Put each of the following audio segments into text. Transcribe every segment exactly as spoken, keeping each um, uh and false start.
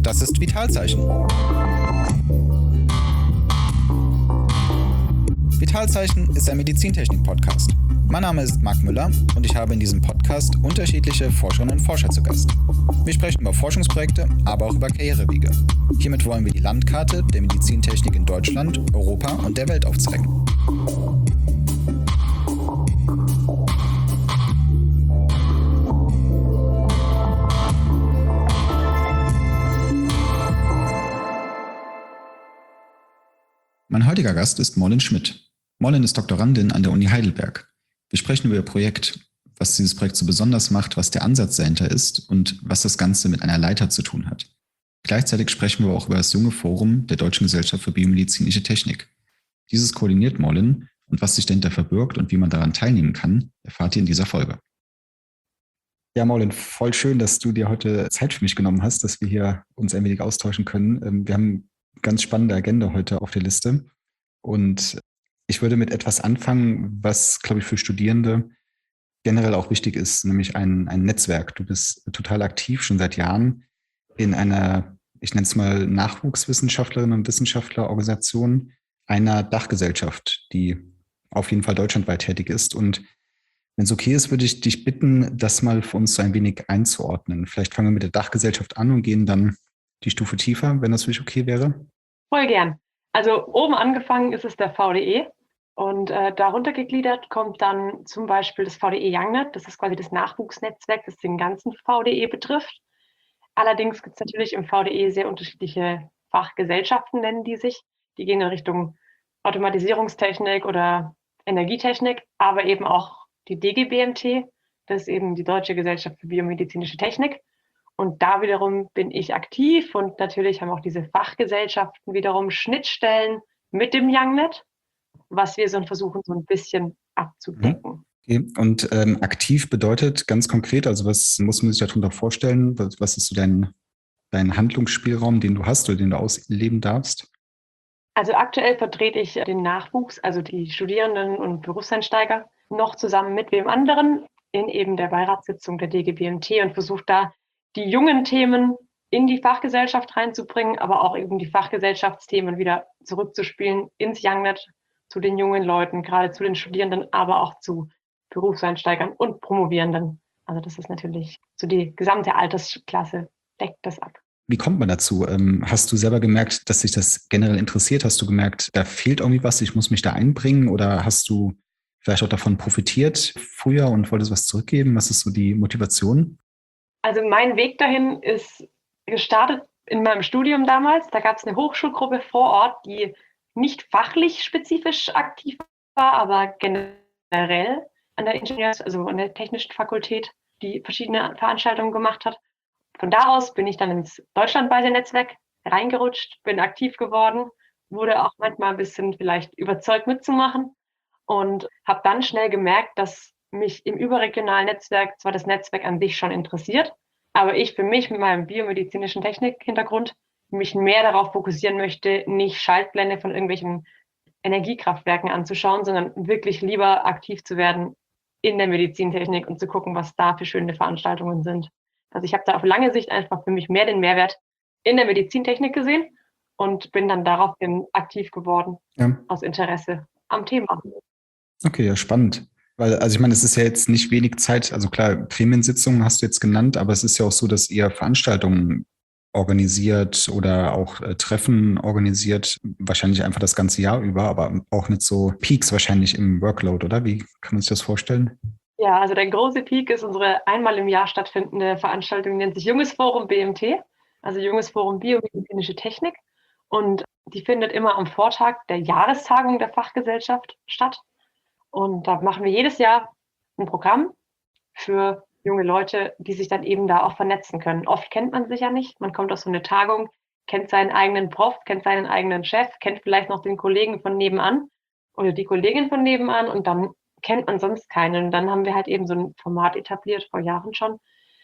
Das ist Vitalzeichen. Vitalzeichen ist ein Medizintechnik-Podcast. Mein Name ist Marc Müller und ich habe in diesem Podcast unterschiedliche Forscherinnen und Forscher zu Gast. Wir sprechen über Forschungsprojekte, aber auch über Karrierewege. Hiermit wollen wir die Landkarte der Medizintechnik in Deutschland, Europa und der Welt aufzeigen. Mein heutiger Gast ist Mollin Schmidt. Mollin ist Doktorandin an der Uni Heidelberg. Wir sprechen über ihr Projekt, was dieses Projekt so besonders macht, was der Ansatz dahinter ist und was das Ganze mit einer Leiter zu tun hat. Gleichzeitig sprechen wir auch über das junge Forum der Deutschen Gesellschaft für biomedizinische Technik. Dieses koordiniert Mollin und was sich dahinter verbirgt und wie man daran teilnehmen kann, erfahrt ihr in dieser Folge. Ja, Mollin, voll schön, dass du dir heute Zeit für mich genommen hast, dass wir hier uns ein wenig austauschen können. Wir haben eine ganz spannende Agenda heute auf der Liste und ich würde mit etwas anfangen, was, glaube ich, für Studierende generell auch wichtig ist, nämlich ein, ein Netzwerk. Du bist total aktiv, schon seit Jahren in einer, ich nenne es mal Nachwuchswissenschaftlerinnen und Wissenschaftlerorganisation einer Dachgesellschaft, die auf jeden Fall deutschlandweit tätig ist. Und wenn es okay ist, würde ich dich bitten, das mal für uns so ein wenig einzuordnen. Vielleicht fangen wir mit der Dachgesellschaft an und gehen dann die Stufe tiefer, wenn das für dich okay wäre. Voll gern. Also oben angefangen ist es der V D E und äh, darunter gegliedert kommt dann zum Beispiel das V D E YoungNet. Das ist quasi das Nachwuchsnetzwerk, das den ganzen V D E betrifft. Allerdings gibt es natürlich im V D E sehr unterschiedliche Fachgesellschaften, nennen die sich. Die gehen in Richtung Automatisierungstechnik oder Energietechnik, aber eben auch die D G B M T, das ist eben die Deutsche Gesellschaft für biomedizinische Technik. Und da wiederum bin ich aktiv und natürlich haben auch diese Fachgesellschaften wiederum Schnittstellen mit dem YoungNet, was wir so versuchen, so ein bisschen abzudecken. Okay. Und ähm, aktiv bedeutet ganz konkret, also was muss man sich darunter vorstellen? Was, was ist so dein, dein Handlungsspielraum, den du hast oder den du ausleben darfst? Also aktuell vertrete ich den Nachwuchs, also die Studierenden und Berufseinsteiger, noch zusammen mit wem anderen in eben der Beiratssitzung der D G B M T und versuche da die jungen Themen in die Fachgesellschaft reinzubringen, aber auch eben die Fachgesellschaftsthemen wieder zurückzuspielen ins YoungNet, zu den jungen Leuten, gerade zu den Studierenden, aber auch zu Berufseinsteigern und Promovierenden. Also das ist natürlich so die gesamte Altersklasse, deckt das ab. Wie kommt man dazu? Hast du selber gemerkt, dass dich das generell interessiert? Hast du gemerkt, da fehlt irgendwie was, ich muss mich da einbringen? Oder hast du vielleicht auch davon profitiert früher und wolltest was zurückgeben? Was ist so die Motivation? Also mein Weg dahin ist gestartet in meinem Studium damals. Da gab es eine Hochschulgruppe vor Ort, die nicht fachlich spezifisch aktiv war, aber generell an der Ingenieurs-, also an der Technischen Fakultät, die verschiedene Veranstaltungen gemacht hat. Von da aus bin ich dann ins deutschlandweite Netzwerk reingerutscht, bin aktiv geworden, wurde auch manchmal ein bisschen vielleicht überzeugt mitzumachen und habe dann schnell gemerkt, dass mich im überregionalen Netzwerk zwar das Netzwerk an sich schon interessiert, aber ich für mich mit meinem biomedizinischen Technik-Hintergrund mich mehr darauf fokussieren möchte, nicht Schaltpläne von irgendwelchen Energiekraftwerken anzuschauen, sondern wirklich lieber aktiv zu werden in der Medizintechnik und zu gucken, was da für schöne Veranstaltungen sind. Also ich habe da auf lange Sicht einfach für mich mehr den Mehrwert in der Medizintechnik gesehen und bin dann daraufhin aktiv geworden, ja, aus Interesse am Thema. Okay, ja, spannend. Weil, also ich meine, es ist ja jetzt nicht wenig Zeit, also klar, Gremiensitzungen hast du jetzt genannt, aber es ist ja auch so, dass ihr Veranstaltungen organisiert oder auch äh, Treffen organisiert, wahrscheinlich einfach das ganze Jahr über, aber auch mit so Peaks wahrscheinlich im Workload, oder? Wie kann man sich das vorstellen? Ja, also der große Peak ist unsere einmal im Jahr stattfindende Veranstaltung, die nennt sich Junges Forum B M T, also Junges Forum Biomedizinische Technik. Und die findet immer am Vortag der Jahrestagung der Fachgesellschaft statt. Und da machen wir jedes Jahr ein Programm für junge Leute, die sich dann eben da auch vernetzen können. Oft kennt man sich ja nicht. Man kommt aus so einer Tagung, kennt seinen eigenen Prof, kennt seinen eigenen Chef, kennt vielleicht noch den Kollegen von nebenan oder die Kollegin von nebenan und dann kennt man sonst keinen. Und dann haben wir halt eben so ein Format etabliert, vor Jahren schon,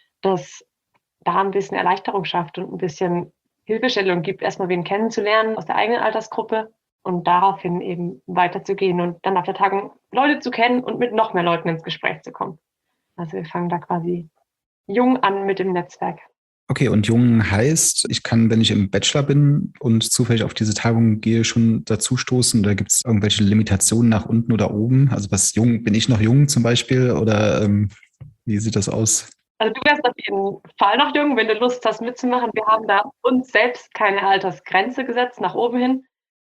das da ein bisschen Erleichterung schafft und ein bisschen Hilfestellung gibt, erstmal wen kennenzulernen aus der eigenen Altersgruppe und daraufhin eben weiterzugehen und dann auf der Tagung Leute zu kennen und mit noch mehr Leuten ins Gespräch zu kommen. Also wir fangen da quasi jung an mit dem Netzwerk. Okay, und jung heißt, ich kann, wenn ich im Bachelor bin und zufällig auf diese Tagung gehe, schon dazu stoßen, oder gibt es irgendwelche Limitationen nach unten oder oben? Also was jung, bin ich noch jung zum Beispiel, oder ähm, wie sieht das aus? Also du wärst auf jeden Fall noch jung, wenn du Lust hast mitzumachen. Wir haben da uns selbst keine Altersgrenze gesetzt, nach oben hin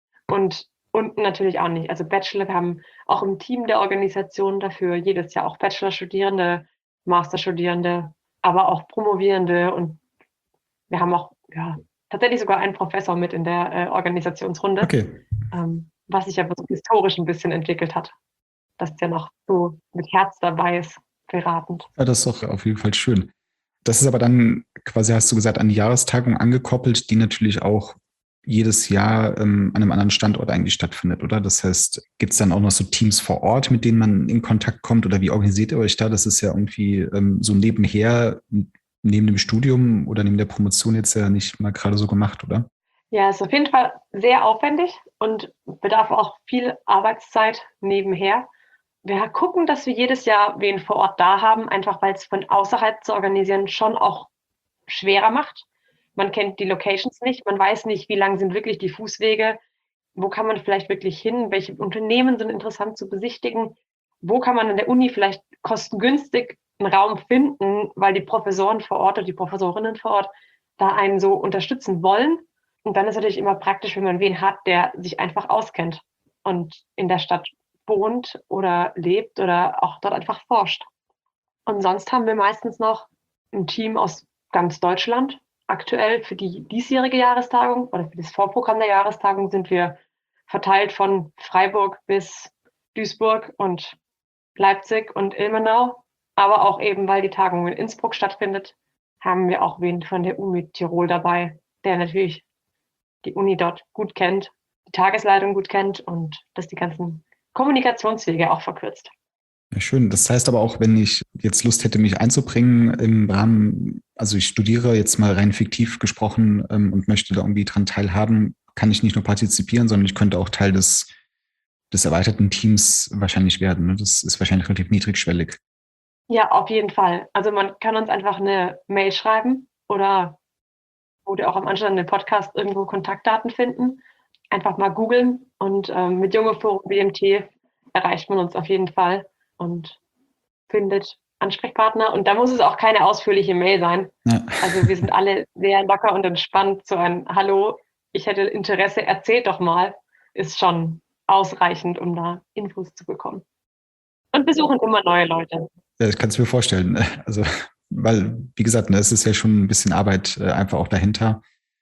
und unten natürlich auch nicht. Also Bachelor, wir haben auch im Team der Organisation dafür jedes Jahr auch Bachelorstudierende, Masterstudierende, aber auch Promovierende, und wir haben auch ja, tatsächlich sogar einen Professor mit in der äh, Organisationsrunde, Okay. ähm, was sich aber so historisch ein bisschen entwickelt hat, dass der noch so mit Herz dabei ist, beratend. Ja, das ist doch auf jeden Fall schön. Das ist aber dann quasi, hast du gesagt, an die Jahrestagung angekoppelt, die natürlich auch jedes Jahr ähm, an einem anderen Standort eigentlich stattfindet, oder? Das heißt, gibt es dann auch noch so Teams vor Ort, mit denen man in Kontakt kommt, oder wie organisiert ihr euch da? Das ist ja irgendwie ähm, so nebenher, neben dem Studium oder neben der Promotion jetzt ja nicht mal gerade so gemacht, oder? Ja, ist auf jeden Fall sehr aufwendig und bedarf auch viel Arbeitszeit nebenher. Wir gucken, dass wir jedes Jahr wen vor Ort da haben, einfach weil es von außerhalb zu organisieren schon auch schwerer macht. Man kennt die Locations nicht, man weiß nicht, wie lang sind wirklich die Fußwege, wo kann man vielleicht wirklich hin, welche Unternehmen sind interessant zu besichtigen, wo kann man an der Uni vielleicht kostengünstig einen Raum finden, weil die Professoren vor Ort oder die Professorinnen vor Ort da einen so unterstützen wollen. Und dann ist natürlich immer praktisch, wenn man wen hat, der sich einfach auskennt und in der Stadt wohnt oder lebt oder auch dort einfach forscht. Und sonst haben wir meistens noch ein Team aus ganz Deutschland. Aktuell für die diesjährige Jahrestagung oder für das Vorprogramm der Jahrestagung sind wir verteilt von Freiburg bis Duisburg und Leipzig und Ilmenau. Aber auch eben, weil die Tagung in Innsbruck stattfindet, haben wir auch wen von der Uni Tirol dabei, der natürlich die Uni dort gut kennt, die Tagesleitung gut kennt und das die ganzen Kommunikationswege auch verkürzt. Ja, schön. Das heißt aber auch, wenn ich jetzt Lust hätte, mich einzubringen im Rahmen, also ich studiere jetzt mal rein fiktiv gesprochen ähm, und möchte da irgendwie dran teilhaben, kann ich nicht nur partizipieren, sondern ich könnte auch Teil des, des erweiterten Teams wahrscheinlich werden. Ne? Das ist wahrscheinlich relativ niedrigschwellig. Ja, auf jeden Fall. Also man kann uns einfach eine Mail schreiben oder oder auch am Anschluss den Podcast irgendwo Kontaktdaten finden. Einfach mal googeln und ähm, mit Junge Forum B M T erreicht man uns auf jeden Fall und findet Ansprechpartner. Und da muss es auch keine ausführliche Mail sein. Ja. Also wir sind alle sehr locker und entspannt. So ein Hallo, ich hätte Interesse, erzählt doch mal, ist schon ausreichend, um da Infos zu bekommen. Und wir suchen immer neue Leute. Ja, ich kann es mir vorstellen. Also, weil, wie gesagt, ne, es ist ja schon ein bisschen Arbeit äh, einfach auch dahinter.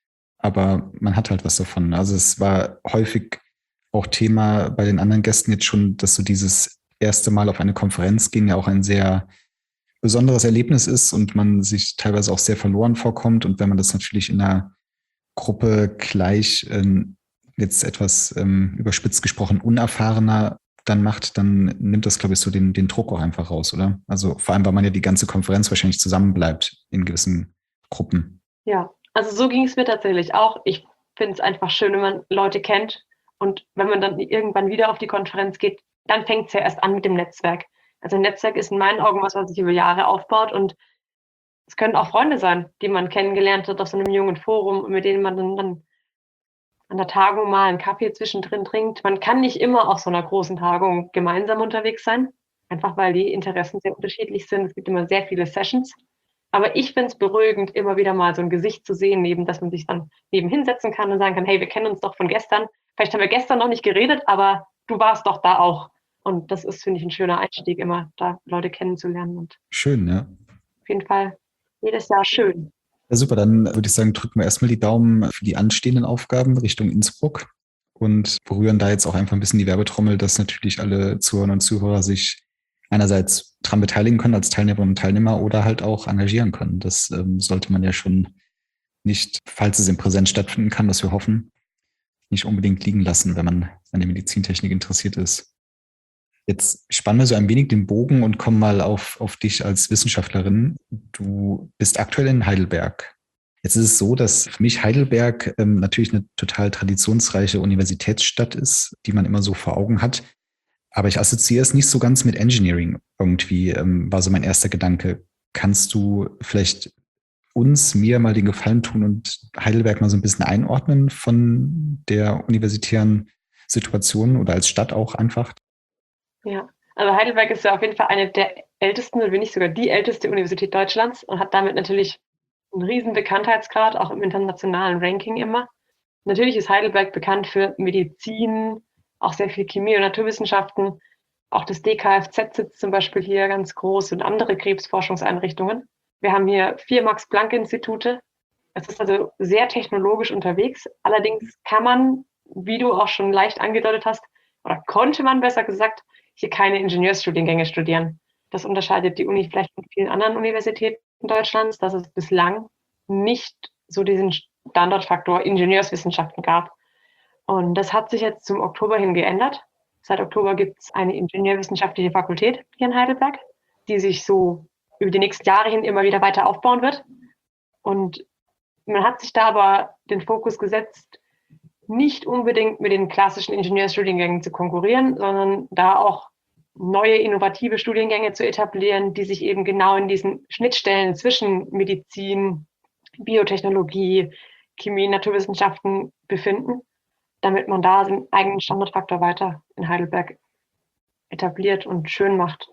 Aber man hat halt was davon. Also es war häufig auch Thema bei den anderen Gästen jetzt schon, dass so dieses erste Mal auf eine Konferenz gehen ja auch ein sehr besonderes Erlebnis ist und man sich teilweise auch sehr verloren vorkommt. Und wenn man das natürlich in einer Gruppe gleich ähm, jetzt etwas ähm, überspitzt gesprochen unerfahrener dann macht, dann nimmt das, glaube ich, so den, den Druck auch einfach raus, oder? Also vor allem, weil man ja die ganze Konferenz wahrscheinlich zusammenbleibt in gewissen Gruppen. Ja, also so ging es mir tatsächlich auch. Ich finde es einfach schön, wenn man Leute kennt und wenn man dann irgendwann wieder auf die Konferenz geht, dann fängt es ja erst an mit dem Netzwerk. Also ein Netzwerk ist in meinen Augen was, was sich über Jahre aufbaut und es können auch Freunde sein, die man kennengelernt hat auf so einem jungen Forum, mit denen man dann, dann an der Tagung mal einen Kaffee zwischendrin trinkt. Man kann nicht immer auf so einer großen Tagung gemeinsam unterwegs sein, einfach weil die Interessen sehr unterschiedlich sind. Es gibt immer sehr viele Sessions. Aber ich finde es beruhigend, immer wieder mal so ein Gesicht zu sehen, neben dass man sich dann neben hinsetzen kann und sagen kann, hey, wir kennen uns doch von gestern. Vielleicht haben wir gestern noch nicht geredet, aber du warst doch da auch. Und das ist, finde ich, ein schöner Einstieg, immer da Leute kennenzulernen. Und Schön, ja. auf jeden Fall jedes Jahr schön. Ja, super. Dann würde ich sagen, drücken wir erstmal die Daumen für die anstehenden Aufgaben Richtung Innsbruck und berühren da jetzt auch einfach ein bisschen die Werbetrommel, dass natürlich alle Zuhörer und Zuhörer sich einerseits daran beteiligen können als Teilnehmerinnen und Teilnehmer oder halt auch engagieren können. Das ähm, sollte man ja schon nicht, falls es in Präsenz stattfinden kann, was wir hoffen, nicht unbedingt liegen lassen, wenn man an der Medizintechnik interessiert ist. Jetzt spannen wir so ein wenig den Bogen und kommen mal auf, auf dich als Wissenschaftlerin. Du bist aktuell in Heidelberg. Jetzt ist es so, dass für mich Heidelberg ähm, natürlich eine total traditionsreiche Universitätsstadt ist, die man immer so vor Augen hat. Aber ich assoziiere es nicht so ganz mit Engineering irgendwie, ähm, war so mein erster Gedanke. Kannst du vielleicht uns, mir mal den Gefallen tun und Heidelberg mal so ein bisschen einordnen von der universitären Situation oder als Stadt auch einfach? Ja, also Heidelberg ist ja auf jeden Fall eine der ältesten, wenn nicht sogar die älteste Universität Deutschlands und hat damit natürlich einen riesen Bekanntheitsgrad, auch im internationalen Ranking immer. Natürlich ist Heidelberg bekannt für Medizin, auch sehr viel Chemie und Naturwissenschaften. Auch das D K F Z sitzt zum Beispiel hier ganz groß und andere Krebsforschungseinrichtungen. Wir haben hier vier Max-Planck-Institute. Es ist also sehr technologisch unterwegs. Allerdings kann man, wie du auch schon leicht angedeutet hast, oder konnte man besser gesagt, hier keine Ingenieursstudiengänge studieren. Das unterscheidet die Uni vielleicht von vielen anderen Universitäten Deutschlands, dass es bislang nicht so diesen Standortfaktor Ingenieurswissenschaften gab. Und das hat sich jetzt zum Oktober hin geändert. Seit Oktober gibt es eine ingenieurwissenschaftliche Fakultät hier in Heidelberg, die sich so über die nächsten Jahre hin immer wieder weiter aufbauen wird. Und man hat sich da aber den Fokus gesetzt, nicht unbedingt mit den klassischen Ingenieursstudiengängen zu konkurrieren, sondern da auch neue innovative Studiengänge zu etablieren, die sich eben genau in diesen Schnittstellen zwischen Medizin, Biotechnologie, Chemie, Naturwissenschaften befinden, damit man da den eigenen Standortfaktor weiter in Heidelberg etabliert und schön macht.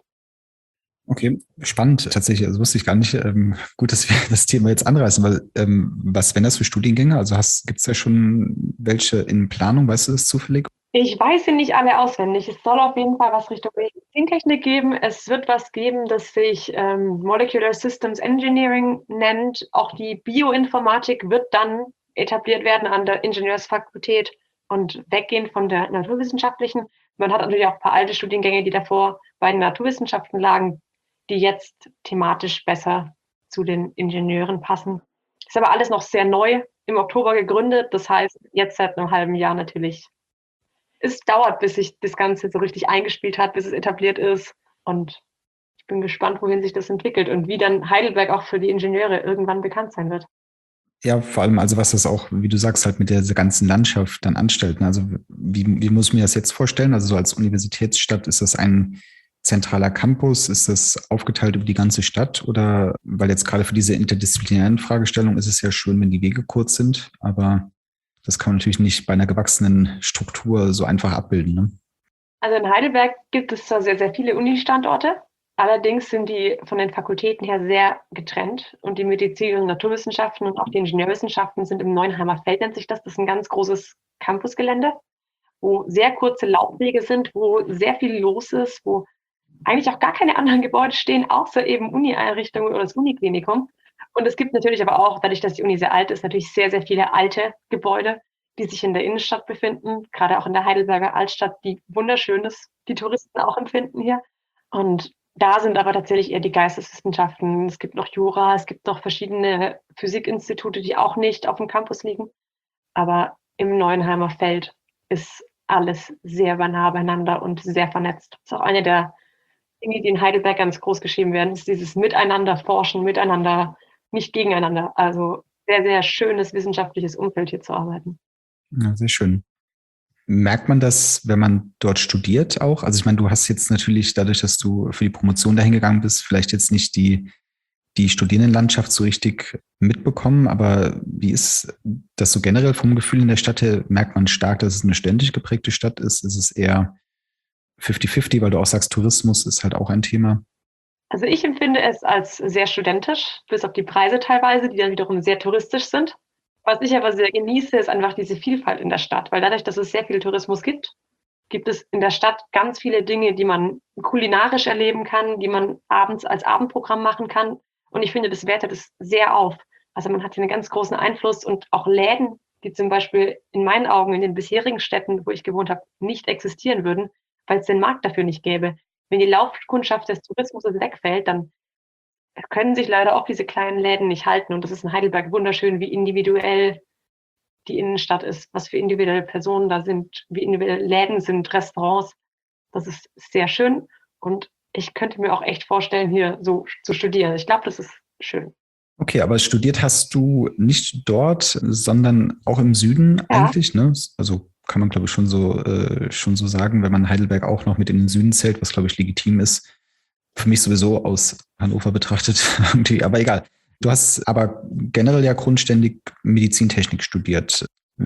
Okay, spannend tatsächlich. Also wusste ich gar nicht. Ähm, gut, dass wir das Thema jetzt anreißen, weil ähm, was wären das für Studiengänge? Also gibt es ja schon welche in Planung? Weißt du das zufällig? Ich weiß sie nicht alle auswendig. Es soll auf jeden Fall was Richtung Medizintechnik geben. Es wird was geben, das sich ähm, Molecular Systems Engineering nennt. Auch die Bioinformatik wird dann etabliert werden an der Ingenieursfakultät und weggehen von der naturwissenschaftlichen. Man hat natürlich auch ein paar alte Studiengänge, die davor bei den Naturwissenschaften lagen, die jetzt thematisch besser zu den Ingenieuren passen. Ist aber alles noch sehr neu, im Oktober gegründet. Das heißt, jetzt seit einem halben Jahr natürlich. Es dauert, bis sich das Ganze so richtig eingespielt hat, bis es etabliert ist. Und ich bin gespannt, wohin sich das entwickelt und wie dann Heidelberg auch für die Ingenieure irgendwann bekannt sein wird. Ja, vor allem, also was das auch, wie du sagst, halt mit dieser ganzen Landschaft dann anstellt. Also wie, wie muss ich mir das jetzt vorstellen? Also so als Universitätsstadt, ist das ein zentraler Campus? Ist das aufgeteilt über die ganze Stadt? Oder, weil jetzt gerade für diese interdisziplinären Fragestellungen ist es ja schön, wenn die Wege kurz sind, aber das kann man natürlich nicht bei einer gewachsenen Struktur so einfach abbilden, ne? Also in Heidelberg gibt es zwar sehr, sehr viele Uni-Standorte, allerdings sind die von den Fakultäten her sehr getrennt und die Medizin- und Naturwissenschaften und auch die Ingenieurwissenschaften sind im Neuenheimer Feld, nennt sich das. Das ist ein ganz großes Campusgelände, wo sehr kurze Laufwege sind, wo sehr viel los ist, wo eigentlich auch gar keine anderen Gebäude stehen, außer eben Uni-Einrichtungen oder das Uniklinikum. Und es gibt natürlich aber auch, dadurch, dass die Uni sehr alt ist, natürlich sehr, sehr viele alte Gebäude, die sich in der Innenstadt befinden, gerade auch in der Heidelberger Altstadt, die wunderschön ist, die Touristen auch empfinden hier. Und da sind aber tatsächlich eher die Geisteswissenschaften. Es gibt noch Jura, es gibt noch verschiedene Physikinstitute, die auch nicht auf dem Campus liegen. Aber im Neuenheimer Feld ist alles sehr nah beieinander und sehr vernetzt. Das ist auch eine der Dinge, die in Heidelberg ganz groß geschrieben werden, ist dieses Miteinander forschen, miteinander, nicht gegeneinander. Also sehr, sehr schönes wissenschaftliches Umfeld hier zu arbeiten. Ja, sehr schön. Merkt man das, wenn man dort studiert auch? Also ich meine, du hast jetzt natürlich dadurch, dass du für die Promotion dahin gegangen bist, vielleicht jetzt nicht die, die Studierendenlandschaft so richtig mitbekommen, aber wie ist das so generell vom Gefühl in der Stadt her? Merkt man stark, dass es eine ständig geprägte Stadt ist? Ist es eher fünfzig fünfzig, weil du auch sagst, Tourismus ist halt auch ein Thema? Also ich empfinde es als sehr studentisch, bis auf die Preise teilweise, die dann wiederum sehr touristisch sind. Was ich aber sehr genieße, ist einfach diese Vielfalt in der Stadt, weil dadurch, dass es sehr viel Tourismus gibt, gibt es in der Stadt ganz viele Dinge, die man kulinarisch erleben kann, die man abends als Abendprogramm machen kann. Und ich finde, das wertet es sehr auf. Also man hat hier einen ganz großen Einfluss und auch Läden, die zum Beispiel in meinen Augen in den bisherigen Städten, wo ich gewohnt habe, nicht existieren würden, weil es den Markt dafür nicht gäbe. Wenn die Laufkundschaft des Tourismus wegfällt, dann können sich leider auch diese kleinen Läden nicht halten. Und das ist in Heidelberg wunderschön, wie individuell die Innenstadt ist, was für individuelle Personen da sind, wie individuelle Läden sind, Restaurants. Das ist sehr schön. Und ich könnte mir auch echt vorstellen, hier so zu studieren. Ich glaube, das ist schön. Okay, aber studiert hast du nicht dort, sondern auch im Süden Ja. eigentlich, ne? Also kann man, glaube ich, schon so, äh, schon so sagen, wenn man Heidelberg auch noch mit in den Süden zählt, was, glaube ich, legitim ist. Für mich sowieso aus Hannover betrachtet. Aber egal. Du hast aber generell ja grundständig Medizintechnik studiert.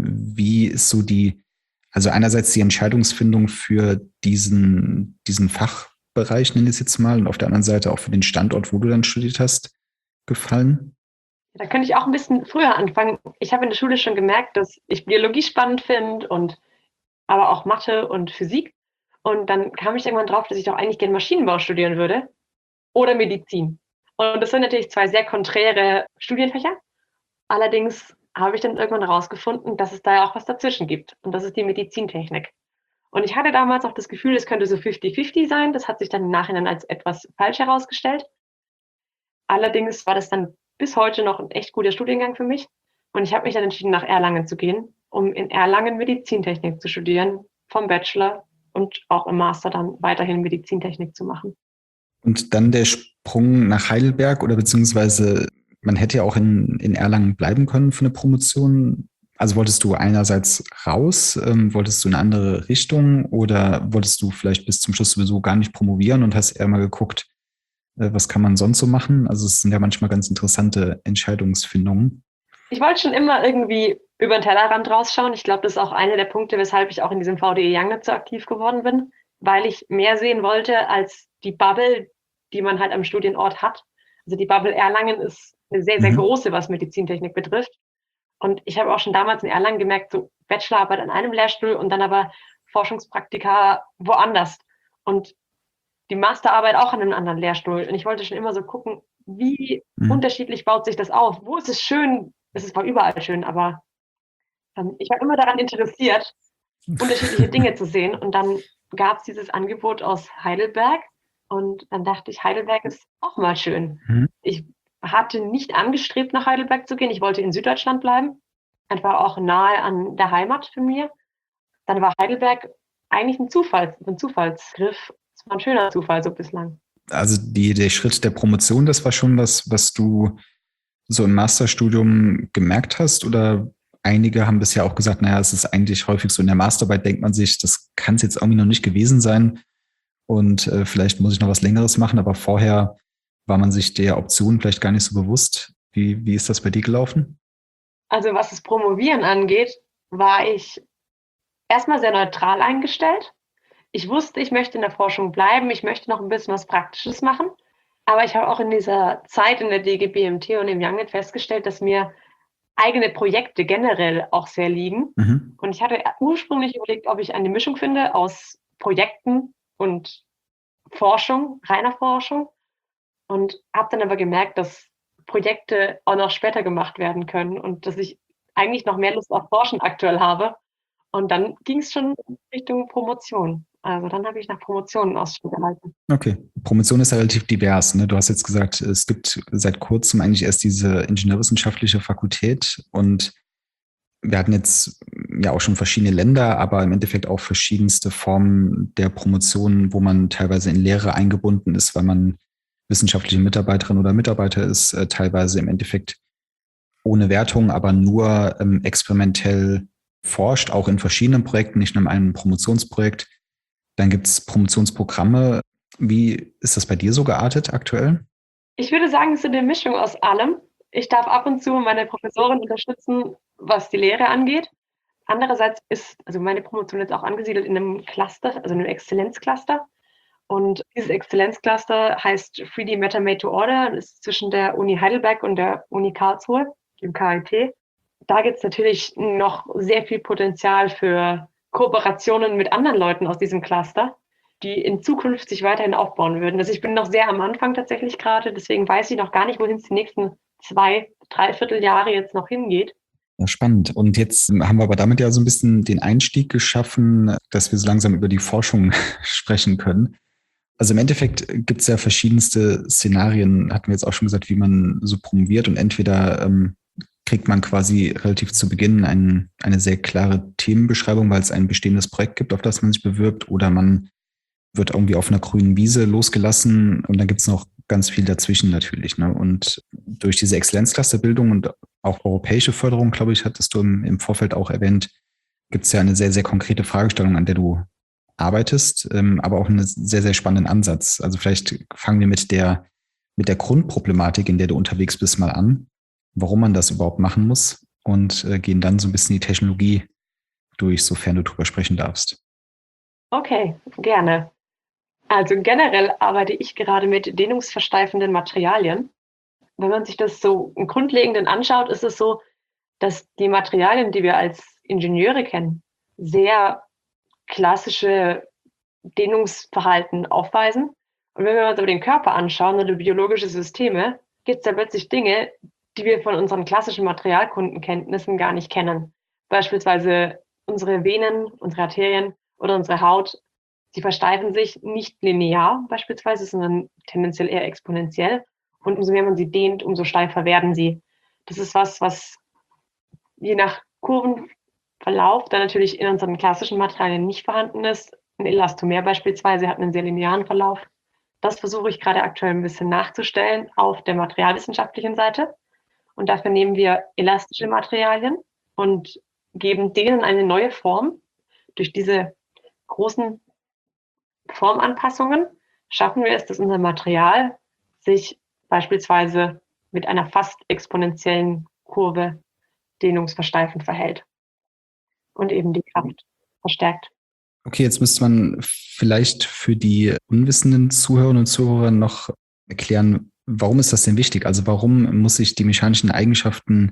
Wie ist so die, also einerseits die Entscheidungsfindung für diesen, diesen Fachbereich, nenne ich es jetzt mal, und auf der anderen Seite auch für den Standort, wo du dann studiert hast, gefallen? Da könnte ich auch ein bisschen früher anfangen. Ich habe in der Schule schon gemerkt, dass ich Biologie spannend finde und aber auch Mathe und Physik. Und dann kam ich irgendwann drauf, dass ich doch eigentlich gerne Maschinenbau studieren würde oder Medizin. Und das sind natürlich zwei sehr konträre Studienfächer. Allerdings habe ich dann irgendwann herausgefunden, dass es da ja auch was dazwischen gibt. Und das ist die Medizintechnik. Und ich hatte damals auch das Gefühl, es könnte so fünfzig fünfzig sein. Das hat sich dann im Nachhinein als etwas falsch herausgestellt. Allerdings war das dann bis heute noch ein echt guter Studiengang für mich. Und ich habe mich dann entschieden, nach Erlangen zu gehen, um in Erlangen Medizintechnik zu studieren, vom Bachelor und auch im Master dann weiterhin Medizintechnik zu machen. Und dann der Sprung nach Heidelberg oder beziehungsweise man hätte ja auch in, in Erlangen bleiben können für eine Promotion. Also wolltest du einerseits raus, ähm, wolltest du in eine andere Richtung oder wolltest du vielleicht bis zum Schluss sowieso gar nicht promovieren und hast eher mal geguckt, äh, was kann man sonst so machen? Also es sind ja manchmal ganz interessante Entscheidungsfindungen. Ich wollte schon immer irgendwie über den Tellerrand rausschauen. Ich glaube, das ist auch einer der Punkte, weshalb ich auch in diesem V D E Young nicht so aktiv geworden bin, weil ich mehr sehen wollte als die Bubble, die man halt am Studienort hat. Also die Bubble Erlangen ist eine sehr, sehr mhm. große, was Medizintechnik betrifft. Und ich habe auch schon damals in Erlangen gemerkt, so Bachelorarbeit an einem Lehrstuhl und dann aber Forschungspraktika woanders. Und die Masterarbeit auch an einem anderen Lehrstuhl. Und ich wollte schon immer so gucken, wie mhm. unterschiedlich baut sich das auf? Wo ist es schön? Es ist zwar überall schön, aber ähm, ich war immer daran interessiert, unterschiedliche Dinge zu sehen. Und dann gab es dieses Angebot aus Heidelberg. Und dann dachte ich, Heidelberg ist auch mal schön. Mhm. Ich hatte nicht angestrebt, nach Heidelberg zu gehen. Ich wollte in Süddeutschland bleiben. Einfach auch nahe an der Heimat für mir. Dann war Heidelberg eigentlich ein, Zufall, ein Zufallsgriff. Es war ein schöner Zufall so bislang. Also die, der Schritt der Promotion, das war schon was, was du so im Masterstudium gemerkt hast? Oder einige haben bisher auch gesagt, naja, es ist eigentlich häufig so in der Masterarbeit, denkt man sich, das kann es jetzt irgendwie noch nicht gewesen sein. Und äh, vielleicht muss ich noch was Längeres machen, aber vorher war man sich der Option vielleicht gar nicht so bewusst. Wie, wie ist das bei dir gelaufen? Also was das Promovieren angeht, war ich erstmal sehr neutral eingestellt. Ich wusste, ich möchte in der Forschung bleiben, ich möchte noch ein bisschen was Praktisches machen. Aber ich habe auch in dieser Zeit in der D G B M T und im Youngnet festgestellt, dass mir eigene Projekte generell auch sehr liegen. Mhm. Und ich hatte ursprünglich überlegt, ob ich eine Mischung finde aus Projekten und Forschung, reiner Forschung. Und habe dann aber gemerkt, dass Projekte auch noch später gemacht werden können und dass ich eigentlich noch mehr Lust auf Forschen aktuell habe. Und dann ging es schon Richtung Promotion. Also dann habe ich nach Promotionen Ausschau gehalten. Okay, Promotion ist ja relativ divers. Ne? Du hast jetzt gesagt, es gibt seit kurzem eigentlich erst diese ingenieurwissenschaftliche Fakultät und wir hatten jetzt ja auch schon verschiedene Länder, aber im Endeffekt auch verschiedenste Formen der Promotion, wo man teilweise in Lehre eingebunden ist, weil man wissenschaftliche Mitarbeiterin oder Mitarbeiter ist, äh, teilweise im Endeffekt ohne Wertung, aber nur ähm, experimentell forscht, auch in verschiedenen Projekten, nicht nur in einem Promotionsprojekt. Dann gibt es Promotionsprogramme. Wie ist das bei dir so geartet aktuell? Ich würde sagen, es ist eine Mischung aus allem. Ich darf ab und zu meine Professorin unterstützen, was die Lehre angeht. Andererseits ist also meine Promotion jetzt auch angesiedelt in einem Cluster, also einem Exzellenzcluster. Und dieses Exzellenzcluster heißt drei D Matter Made to Order und ist zwischen der Uni Heidelberg und der Uni Karlsruhe, dem K I T. Da gibt es natürlich noch sehr viel Potenzial für Kooperationen mit anderen Leuten aus diesem Cluster, die in Zukunft sich weiterhin aufbauen würden. Also ich bin noch sehr am Anfang tatsächlich gerade, deswegen weiß ich noch gar nicht, wohin es die nächsten zwei, dreiviertel Jahre jetzt noch hingeht. Ja, spannend. Und jetzt haben wir aber damit ja so ein bisschen den Einstieg geschaffen, dass wir so langsam über die Forschung sprechen können. Also im Endeffekt gibt es ja verschiedenste Szenarien, hatten wir jetzt auch schon gesagt, wie man so promoviert und entweder ähm, kriegt man quasi relativ zu Beginn ein, eine sehr klare Themenbeschreibung, weil es ein bestehendes Projekt gibt, auf das man sich bewirbt, oder man wird irgendwie auf einer grünen Wiese losgelassen und dann gibt es noch ganz viel dazwischen natürlich. Ne? Und durch diese Exzellenzclusterbildung und auch europäische Förderung, glaube ich, hattest du im, im Vorfeld auch erwähnt, gibt es ja eine sehr, sehr konkrete Fragestellung, an der du arbeitest, ähm, aber auch einen sehr, sehr spannenden Ansatz. Also vielleicht fangen wir mit der mit der Grundproblematik, in der du unterwegs bist, mal an, warum man das überhaupt machen muss und äh, gehen dann so ein bisschen die Technologie durch, sofern du drüber sprechen darfst. Okay, gerne. Also generell arbeite ich gerade mit dehnungsversteifenden Materialien. Wenn man sich das so im Grundlegenden anschaut, ist es so, dass die Materialien, die wir als Ingenieure kennen, sehr klassische Dehnungsverhalten aufweisen. Und wenn wir uns aber den Körper anschauen oder biologische Systeme, gibt es da plötzlich Dinge, die wir von unseren klassischen Materialkundenkenntnissen gar nicht kennen. Beispielsweise unsere Venen, unsere Arterien oder unsere Haut, die versteifen sich nicht linear beispielsweise, sondern tendenziell eher exponentiell. Und umso mehr man sie dehnt, umso steifer werden sie. Das ist was, was je nach Kurvenverlauf dann natürlich in unseren klassischen Materialien nicht vorhanden ist. Ein Elastomer beispielsweise hat einen sehr linearen Verlauf. Das versuche ich gerade aktuell ein bisschen nachzustellen auf der materialwissenschaftlichen Seite. Und dafür nehmen wir elastische Materialien und geben denen eine neue Form. Durch diese großen Formanpassungen schaffen wir es, dass unser Material sich beispielsweise mit einer fast exponentiellen Kurve dehnungsversteifend verhält und eben die Kraft verstärkt. Okay, jetzt müsste man vielleicht für die unwissenden Zuhörerinnen und Zuhörer noch erklären, warum ist das denn wichtig? Also warum muss ich die mechanischen Eigenschaften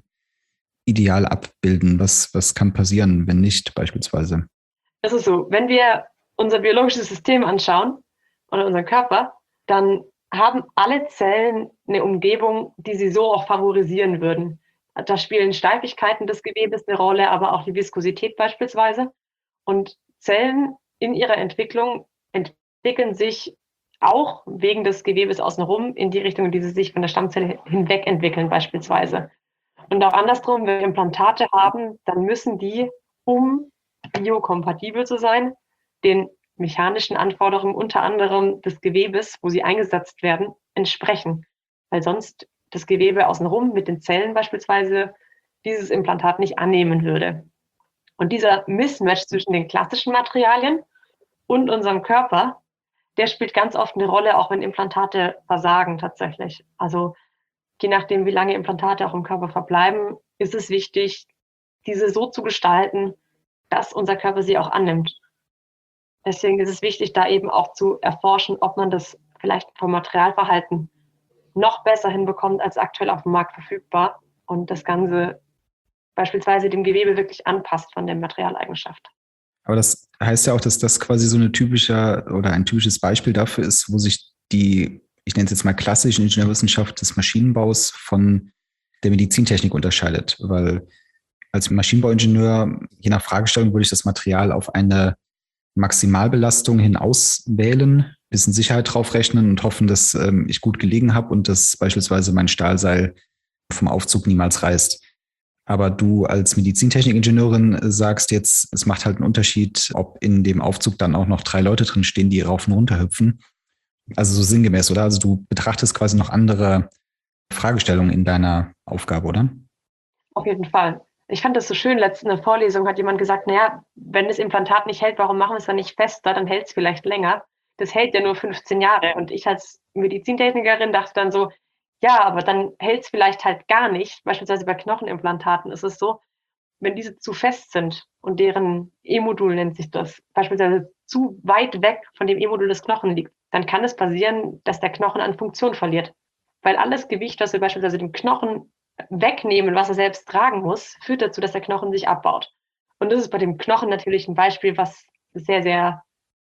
ideal abbilden? Was, was kann passieren, wenn nicht beispielsweise? Es ist so, wenn wir unser biologisches System anschauen oder unseren Körper, dann haben alle Zellen eine Umgebung, die sie so auch favorisieren würden. Da spielen Steifigkeiten des Gewebes eine Rolle, aber auch die Viskosität beispielsweise. Und Zellen in ihrer Entwicklung entwickeln sich auch wegen des Gewebes außenrum in die Richtung, in die sie sich von der Stammzelle hinweg entwickeln beispielsweise. Und auch andersrum, wenn wir Implantate haben, dann müssen die, um biokompatibel zu sein, den mechanischen Anforderungen unter anderem des Gewebes, wo sie eingesetzt werden, entsprechen. Weil sonst das Gewebe außenrum mit den Zellen beispielsweise dieses Implantat nicht annehmen würde. Und dieser Mismatch zwischen den klassischen Materialien und unserem Körper, der spielt ganz oft eine Rolle, auch wenn Implantate versagen tatsächlich. Also je nachdem, wie lange Implantate auch im Körper verbleiben, ist es wichtig, diese so zu gestalten, dass unser Körper sie auch annimmt. Deswegen ist es wichtig, da eben auch zu erforschen, ob man das vielleicht vom Materialverhalten noch besser hinbekommt als aktuell auf dem Markt verfügbar und das Ganze beispielsweise dem Gewebe wirklich anpasst von der Materialeigenschaft. Aber das heißt ja auch, dass das quasi so eine typische oder ein typisches Beispiel dafür ist, wo sich die, ich nenne es jetzt mal klassische Ingenieurwissenschaft des Maschinenbaus von der Medizintechnik unterscheidet. Weil als Maschinenbauingenieur, je nach Fragestellung, würde ich das Material auf eine Maximalbelastung hin auswählen, bisschen Sicherheit draufrechnen und hoffen, dass ähm, ich gut gelegen habe und dass beispielsweise mein Stahlseil vom Aufzug niemals reißt. Aber du als Medizintechnik-Ingenieurin sagst jetzt, es macht halt einen Unterschied, ob in dem Aufzug dann auch noch drei Leute drin stehen, die rauf und runter hüpfen. Also so sinngemäß, oder? Also du betrachtest quasi noch andere Fragestellungen in deiner Aufgabe, oder? Auf jeden Fall. Ich fand das so schön, letztens in der Vorlesung hat jemand gesagt, naja, wenn das Implantat nicht hält, warum machen wir es dann nicht fester, dann hält es vielleicht länger. Das hält ja nur fünfzehn Jahre. Und ich als Medizintechnikerin dachte dann so, ja, aber dann hält es vielleicht halt gar nicht. Beispielsweise bei Knochenimplantaten ist es so, wenn diese zu fest sind und deren E-Modul nennt sich das, beispielsweise zu weit weg von dem E-Modul des Knochen liegt, dann kann es passieren, dass der Knochen an Funktion verliert. Weil alles Gewicht, was wir beispielsweise dem Knochen wegnehmen, was er selbst tragen muss, führt dazu, dass der Knochen sich abbaut. Und das ist bei dem Knochen natürlich ein Beispiel, was sehr, sehr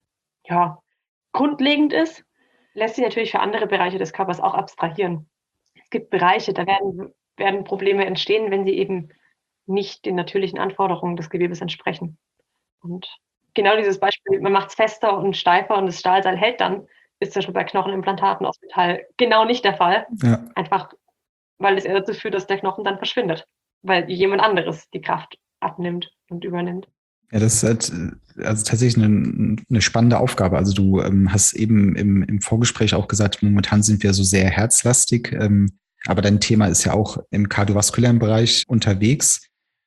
ja, grundlegend ist, lässt sich natürlich für andere Bereiche des Körpers auch abstrahieren. Es gibt Bereiche, da werden, werden Probleme entstehen, wenn sie eben nicht den natürlichen Anforderungen des Gewebes entsprechen. Und genau dieses Beispiel, man macht es fester und steifer und das Stahlseil hält dann, ist zum Beispiel bei Knochenimplantaten aus Metall genau nicht der Fall. Ja. Einfach, weil es eher dazu führt, dass der Knochen dann verschwindet, weil jemand anderes die Kraft abnimmt und übernimmt. Ja, das ist halt also tatsächlich eine, eine spannende Aufgabe. Also du ähm, hast eben im, im Vorgespräch auch gesagt, momentan sind wir so sehr herzlastig, ähm, aber dein Thema ist ja auch im kardiovaskulären Bereich unterwegs.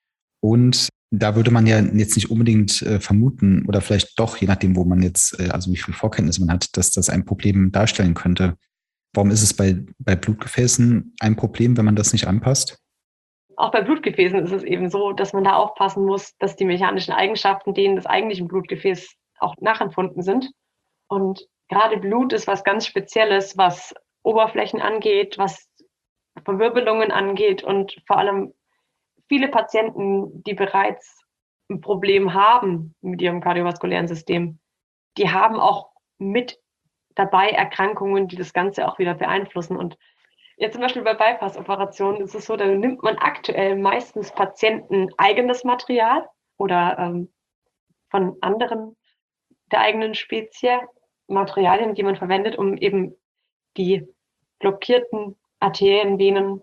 Und da würde man ja jetzt nicht unbedingt äh, vermuten oder vielleicht doch, je nachdem, wo man jetzt, äh, also wie viel Vorkenntnis man hat, dass das ein Problem darstellen könnte. Warum ist es bei, bei Blutgefäßen ein Problem, wenn man das nicht anpasst? Auch bei Blutgefäßen ist es eben so, dass man da aufpassen muss, dass die mechanischen Eigenschaften denen des eigentlichen Blutgefäßes auch nachempfunden sind. Und gerade Blut ist was ganz Spezielles, was Oberflächen angeht, was Verwirbelungen angeht und vor allem viele Patienten, die bereits ein Problem haben mit ihrem kardiovaskulären System, die haben auch mit dabei Erkrankungen, die das Ganze auch wieder beeinflussen. Und jetzt zum Beispiel bei Bypass-Operationen ist es so, da nimmt man aktuell meistens Patienten eigenes Material oder ähm, von anderen der eigenen Spezie Materialien, die man verwendet, um eben die blockierten Arterien, Venen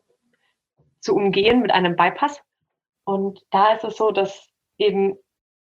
zu umgehen mit einem Bypass. Und da ist es so, dass eben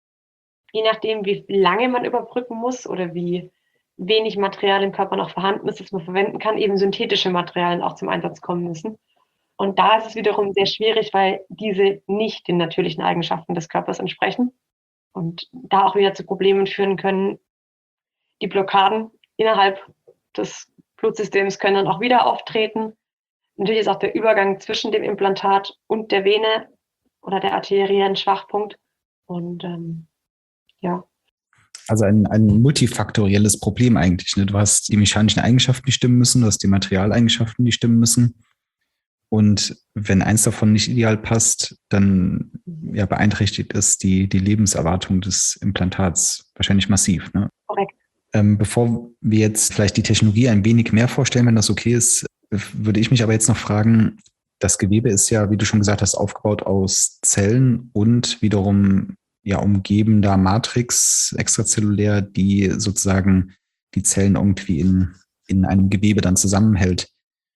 je nachdem, wie lange man überbrücken muss oder wie wenig Material im Körper noch vorhanden ist, das man verwenden kann, eben synthetische Materialien auch zum Einsatz kommen müssen. Und da ist es wiederum sehr schwierig, weil diese nicht den natürlichen Eigenschaften des Körpers entsprechen und da auch wieder zu Problemen führen können. Die Blockaden innerhalb des Blutsystems können dann auch wieder auftreten. Natürlich ist auch der Übergang zwischen dem Implantat und der Vene oder der Arterie ein Schwachpunkt. Und ähm, ja. Also ein, ein multifaktorielles Problem eigentlich. Ne? Du hast die mechanischen Eigenschaften, die stimmen müssen, du hast die Materialeigenschaften, die stimmen müssen. Und wenn eins davon nicht ideal passt, dann ja, beeinträchtigt es die, die Lebenserwartung des Implantats wahrscheinlich massiv. Ne? Korrekt. Ähm, bevor wir jetzt vielleicht die Technologie ein wenig mehr vorstellen, wenn das okay ist, würde ich mich aber jetzt noch fragen, das Gewebe ist ja, wie du schon gesagt hast, aufgebaut aus Zellen und wiederum ja umgebender Matrix extrazellulär, die sozusagen die Zellen irgendwie in, in einem Gewebe dann zusammenhält.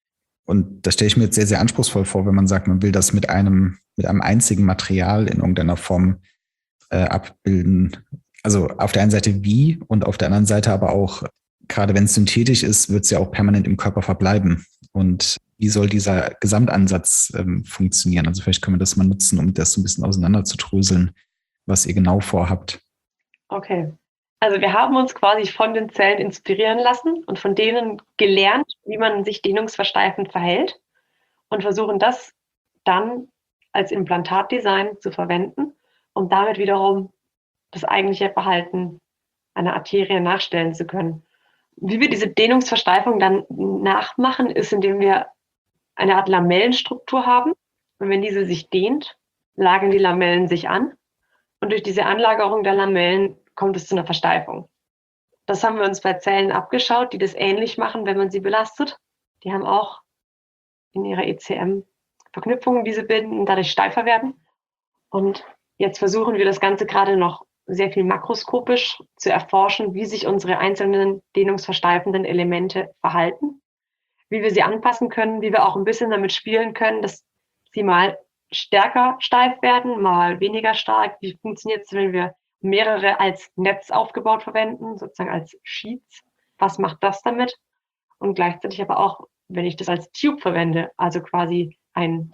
Und das stelle ich mir jetzt sehr, sehr anspruchsvoll vor, wenn man sagt, man will das mit einem, mit einem einzigen Material in irgendeiner Form äh, abbilden. Also auf der einen Seite wie und auf der anderen Seite aber auch, gerade wenn es synthetisch ist, wird es ja auch permanent im Körper verbleiben. Und wie soll dieser Gesamtansatz ähm, funktionieren? Also vielleicht können wir das mal nutzen, um das so ein bisschen auseinander zu dröseln, was ihr genau vorhabt. Okay. Also wir haben uns quasi von den Zellen inspirieren lassen und von denen gelernt, wie man sich dehnungsversteifend verhält und versuchen das dann als Implantatdesign zu verwenden, um damit wiederum das eigentliche Verhalten einer Arterie nachstellen zu können. Wie wir diese Dehnungsversteifung dann nachmachen, ist, indem wir eine Art Lamellenstruktur haben. Und wenn diese sich dehnt, lagern die Lamellen sich an. Und durch diese Anlagerung der Lamellen kommt es zu einer Versteifung. Das haben wir uns bei Zellen abgeschaut, die das ähnlich machen, wenn man sie belastet. Die haben auch in ihrer E C M Verknüpfungen, die sie bilden und dadurch steifer werden. Und jetzt versuchen wir das Ganze gerade noch sehr viel makroskopisch zu erforschen, wie sich unsere einzelnen dehnungsversteifenden Elemente verhalten, wie wir sie anpassen können, wie wir auch ein bisschen damit spielen können, dass sie mal stärker steif werden, mal weniger stark. Wie funktioniert es, wenn wir mehrere als Netz aufgebaut verwenden, sozusagen als Sheets? Was macht das damit? Und gleichzeitig aber auch, wenn ich das als Tube verwende, also quasi ein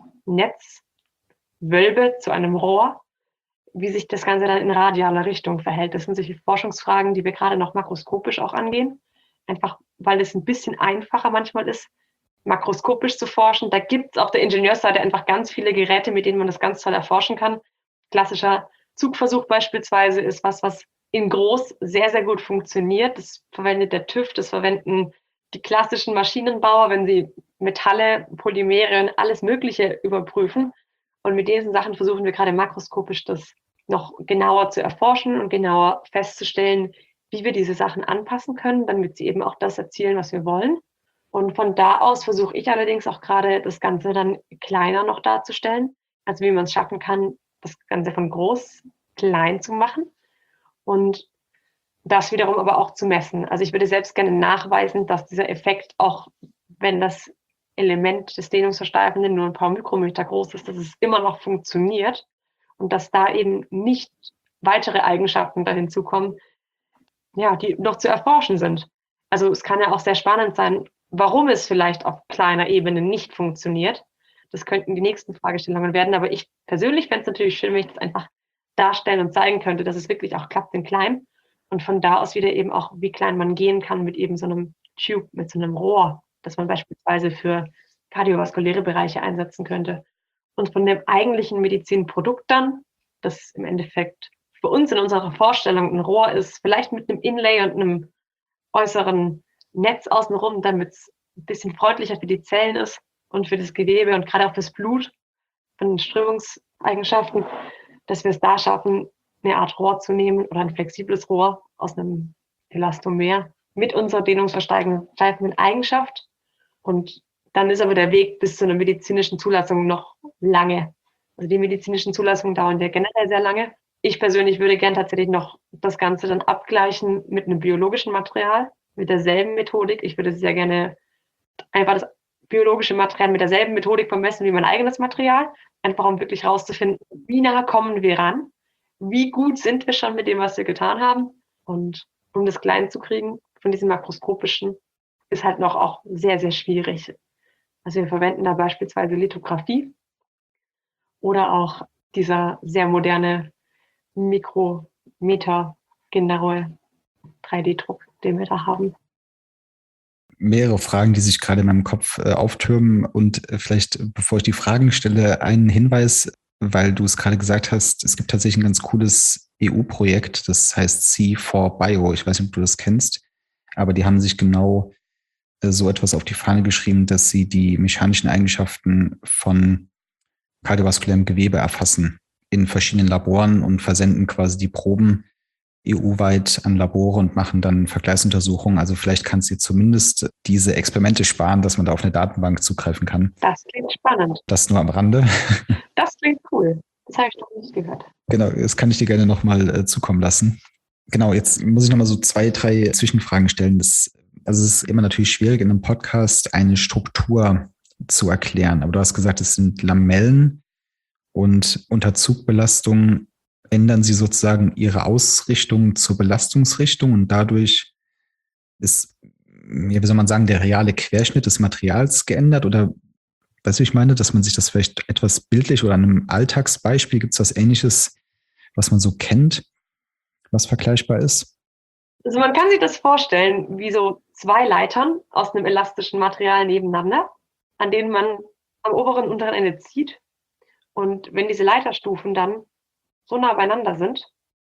Netzwölbe zu einem Rohr, wie sich das Ganze dann in radialer Richtung verhält. Das sind solche Forschungsfragen, die wir gerade noch makroskopisch auch angehen. Einfach, weil es ein bisschen einfacher manchmal ist, makroskopisch zu forschen. Da gibt es auf der Ingenieursseite einfach ganz viele Geräte, mit denen man das ganz toll erforschen kann. Klassischer Zugversuch beispielsweise ist was, was in groß sehr, sehr gut funktioniert. Das verwendet der TÜV, das verwenden die klassischen Maschinenbauer, wenn sie Metalle, Polymere und alles Mögliche überprüfen. Und mit diesen Sachen versuchen wir gerade makroskopisch das noch genauer zu erforschen und genauer festzustellen, wie wir diese Sachen anpassen können, damit sie eben auch das erzielen, was wir wollen. Und von da aus versuche ich allerdings auch gerade das Ganze dann kleiner noch darzustellen, also wie man es schaffen kann, das Ganze von groß klein zu machen und das wiederum aber auch zu messen. Also ich würde selbst gerne nachweisen, dass dieser Effekt auch, wenn das Element des Dehnungsversteifenden nur ein paar Mikrometer groß ist, dass es immer noch funktioniert und dass da eben nicht weitere Eigenschaften da hinzukommen, ja, die noch zu erforschen sind. Also es kann ja auch sehr spannend sein, warum es vielleicht auf kleiner Ebene nicht funktioniert. Das könnten die nächsten Fragestellungen werden, aber ich persönlich fände es natürlich schön, wenn ich das einfach darstellen und zeigen könnte, dass es wirklich auch klappt in klein und von da aus wieder eben auch, wie klein man gehen kann mit eben so einem Tube, mit so einem Rohr, das man beispielsweise für kardiovaskuläre Bereiche einsetzen könnte. Und von dem eigentlichen Medizinprodukt dann, das im Endeffekt für uns in unserer Vorstellung ein Rohr ist, vielleicht mit einem Inlay und einem äußeren Netz außenrum, damit es ein bisschen freundlicher für die Zellen ist und für das Gewebe und gerade auch fürs Blut, von den Strömungseigenschaften, dass wir es da schaffen, eine Art Rohr zu nehmen oder ein flexibles Rohr aus einem Elastomer mit unserer dehnungsverstärkenden Eigenschaft. Und dann ist aber der Weg bis zu einer medizinischen Zulassung noch lange. Also die medizinischen Zulassungen dauern ja generell sehr lange. Ich persönlich würde gern tatsächlich noch das Ganze dann abgleichen mit einem biologischen Material, mit derselben Methodik. Ich würde sehr gerne einfach das biologische Material mit derselben Methodik vermessen wie mein eigenes Material, einfach um wirklich rauszufinden, wie nah kommen wir ran, wie gut sind wir schon mit dem, was wir getan haben. Und um das klein zu kriegen von diesem makroskopischen, ist halt noch auch sehr, sehr schwierig. Also wir verwenden da beispielsweise Lithografie oder auch dieser sehr moderne Mikrometer genaue drei D-Druck, den wir da haben. Mehrere Fragen, die sich gerade in meinem Kopf äh, auftürmen. Und äh, vielleicht, bevor ich die Fragen stelle, einen Hinweis, weil du es gerade gesagt hast, es gibt tatsächlich ein ganz cooles E U-Projekt, das heißt C vier Bio. Ich weiß nicht, ob du das kennst, aber die haben sich genau äh, so etwas auf die Fahne geschrieben, dass sie die mechanischen Eigenschaften von kardiovaskulärem Gewebe erfassen in verschiedenen Laboren und versenden quasi die Proben E U-weit an Labore und machen dann Vergleichsuntersuchungen. Also vielleicht kannst du zumindest diese Experimente sparen, dass man da auf eine Datenbank zugreifen kann. Das klingt spannend. Das nur am Rande. Das klingt cool. Das habe ich noch nicht gehört. Genau, das kann ich dir gerne nochmal äh, zukommen lassen. Genau, jetzt muss ich nochmal so zwei, drei Zwischenfragen stellen. Das, also es ist immer natürlich schwierig, in einem Podcast eine Struktur zu erklären. Aber du hast gesagt, es sind Lamellen und unter Zugbelastung ändern sie sozusagen ihre Ausrichtung zur Belastungsrichtung und dadurch ist, ja, wie soll man sagen, der reale Querschnitt des Materials geändert oder weißt du, ich meine, dass man sich das vielleicht etwas bildlich oder an einem Alltagsbeispiel, gibt es was Ähnliches, was man so kennt, was vergleichbar ist? Also man kann sich das vorstellen wie so zwei Leitern aus einem elastischen Material nebeneinander, an denen man am oberen und unteren Ende zieht. Und wenn diese Leiterstufen dann so nah beieinander sind,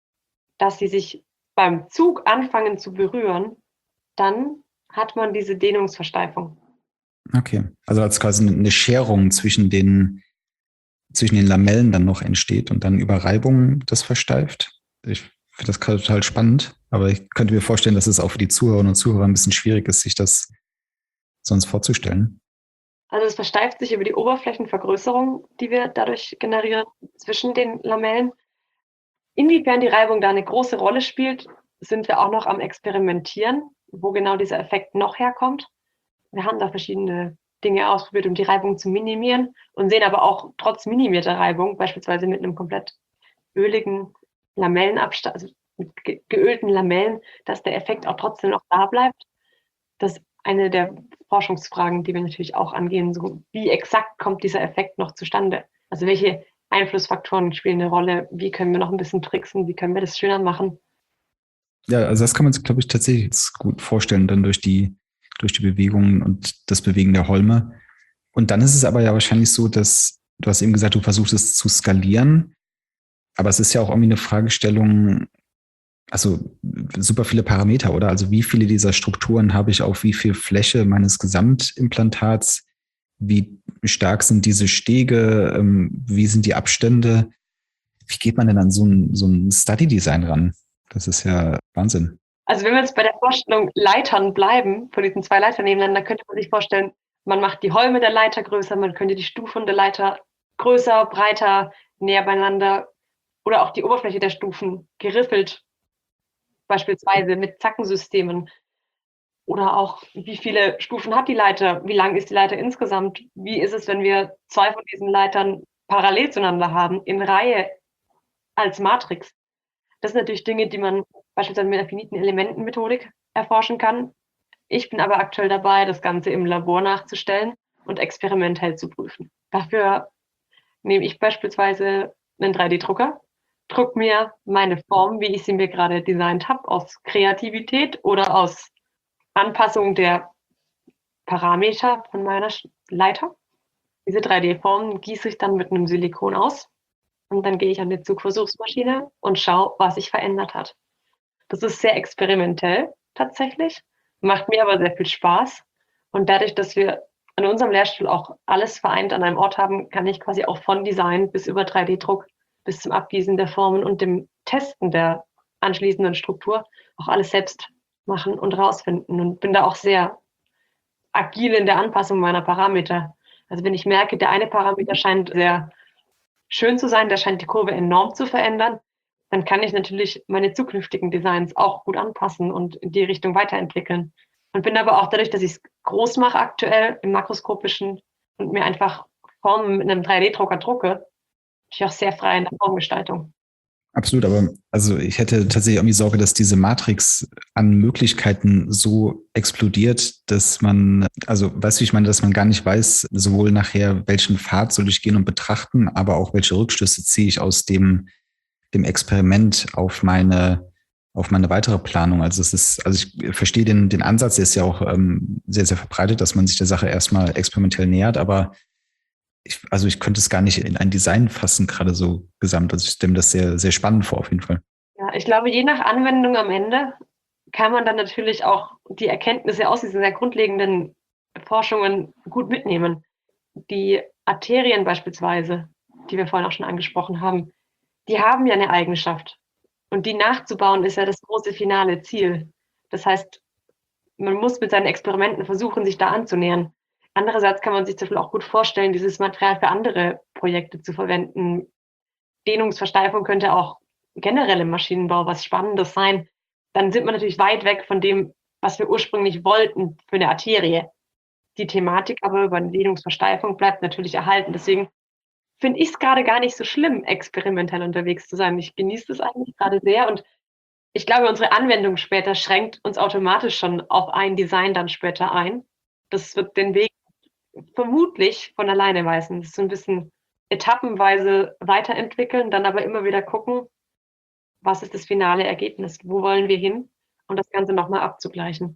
dass sie sich beim Zug anfangen zu berühren, dann hat man diese Dehnungsversteifung. Okay, also als quasi eine Scherung zwischen den, zwischen den Lamellen dann noch entsteht und dann über Reibung das versteift. Ich finde das gerade total spannend, aber ich könnte mir vorstellen, dass es auch für die Zuhörerinnen und Zuhörer ein bisschen schwierig ist, sich das sonst vorzustellen. Also es versteift sich über die Oberflächenvergrößerung, die wir dadurch generieren zwischen den Lamellen. Inwiefern die Reibung da eine große Rolle spielt, sind wir auch noch am Experimentieren, wo genau dieser Effekt noch herkommt. Wir haben da verschiedene Dinge ausprobiert, um die Reibung zu minimieren und sehen aber auch trotz minimierter Reibung, beispielsweise mit einem komplett öligen Lamellenabstand, also mit ge geölten Lamellen, dass der Effekt auch trotzdem noch da bleibt. Das ist eine der Forschungsfragen, die wir natürlich auch angehen. So, wie exakt kommt dieser Effekt noch zustande? Also welche Einflussfaktoren spielen eine Rolle? Wie können wir noch ein bisschen tricksen? Wie können wir das schöner machen? Ja, also das kann man sich, glaube ich, tatsächlich jetzt gut vorstellen, dann durch die, durch die Bewegungen und das Bewegen der Holme. Und dann ist es aber ja wahrscheinlich so, dass, du hast eben gesagt, du versuchst es zu skalieren, aber es ist ja auch irgendwie eine Fragestellung, also super viele Parameter, oder? Also wie viele dieser Strukturen habe ich auf wie viel Fläche meines Gesamtimplantats? Wie stark sind diese Stege? Wie sind die Abstände? Wie geht man denn an so ein, so ein Study-Design ran? Das ist ja Wahnsinn. Also wenn wir jetzt bei der Vorstellung Leitern bleiben, von diesen zwei Leitern nebeneinander, könnte man sich vorstellen, man macht die Holme der Leiter größer, man könnte die Stufen der Leiter größer, breiter, näher beieinander oder auch die Oberfläche der Stufen geriffelt, beispielsweise mit Zackensystemen. Oder auch, wie viele Stufen hat die Leiter? Wie lang ist die Leiter insgesamt? Wie ist es, wenn wir zwei von diesen Leitern parallel zueinander haben, in Reihe als Matrix? Das sind natürlich Dinge, die man beispielsweise mit der finiten Elementenmethodik erforschen kann. Ich bin aber aktuell dabei, das Ganze im Labor nachzustellen und experimentell zu prüfen. Dafür nehme ich beispielsweise einen drei D-Drucker, drucke mir meine Form, wie ich sie mir gerade designt habe, aus Kreativität oder aus Anpassung der Parameter von meiner Leiter. Diese drei D-Formen gieße ich dann mit einem Silikon aus und dann gehe ich an die Zugversuchsmaschine und schaue, was sich verändert hat. Das ist sehr experimentell tatsächlich, macht mir aber sehr viel Spaß. Und dadurch, dass wir an unserem Lehrstuhl auch alles vereint an einem Ort haben, kann ich quasi auch von Design bis über drei D-Druck bis zum Abgießen der Formen und dem Testen der anschließenden Struktur auch alles selbst machen und rausfinden und bin da auch sehr agil in der Anpassung meiner Parameter. Also wenn ich merke, der eine Parameter scheint sehr schön zu sein, der scheint die Kurve enorm zu verändern, dann kann ich natürlich meine zukünftigen Designs auch gut anpassen und in die Richtung weiterentwickeln. Und bin aber auch dadurch, dass ich es groß mache aktuell im makroskopischen und mir einfach Formen mit einem drei D-Drucker drucke, bin ich auch sehr frei in der Formgestaltung. Absolut, aber also ich hätte tatsächlich irgendwie Sorge, dass diese Matrix an Möglichkeiten so explodiert, dass man, also weißt du, ich meine, dass man gar nicht weiß, sowohl nachher, welchen Pfad soll ich gehen und betrachten, aber auch welche Rückschlüsse ziehe ich aus dem, dem Experiment auf meine, auf meine weitere Planung. Also es ist, also ich verstehe den, den Ansatz, der ist ja auch ähm, sehr, sehr verbreitet, dass man sich der Sache erstmal experimentell nähert, aber ich, also ich könnte es gar nicht in ein Design fassen, gerade so gesamt. Also ich stelle mir das sehr, sehr spannend vor, auf jeden Fall. Ja, ich glaube, je nach Anwendung am Ende kann man dann natürlich auch die Erkenntnisse aus diesen sehr grundlegenden Forschungen gut mitnehmen. Die Arterien beispielsweise, die wir vorhin auch schon angesprochen haben, die haben ja eine Eigenschaft. Und die nachzubauen ist ja das große finale Ziel. Das heißt, man muss mit seinen Experimenten versuchen, sich da anzunähern. Andererseits kann man sich zum Beispiel auch gut vorstellen, dieses Material für andere Projekte zu verwenden. Dehnungsversteifung könnte auch generell im Maschinenbau was Spannendes sein. Dann sind wir natürlich weit weg von dem, was wir ursprünglich wollten für eine Arterie. Die Thematik aber über eine Dehnungsversteifung bleibt natürlich erhalten. Deswegen finde ich es gerade gar nicht so schlimm, experimentell unterwegs zu sein. Ich genieße das eigentlich gerade sehr und ich glaube, unsere Anwendung später schränkt uns automatisch schon auf ein Design dann später ein. Das wird den Weg vermutlich von alleine weisen. Das ist so ein bisschen etappenweise weiterentwickeln, dann aber immer wieder gucken, was ist das finale Ergebnis? Wo wollen wir hin? Und das Ganze nochmal abzugleichen.